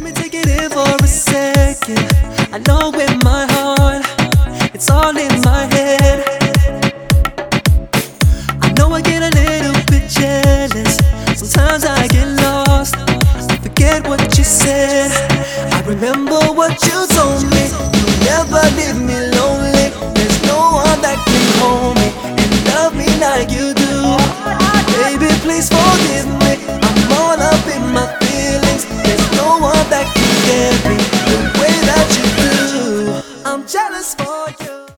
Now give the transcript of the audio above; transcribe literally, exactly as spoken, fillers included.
Let me take it in for a second. I know in my heart, it's all in my head. I know I get a little bit jealous. Sometimes I get lost, I forget what you said.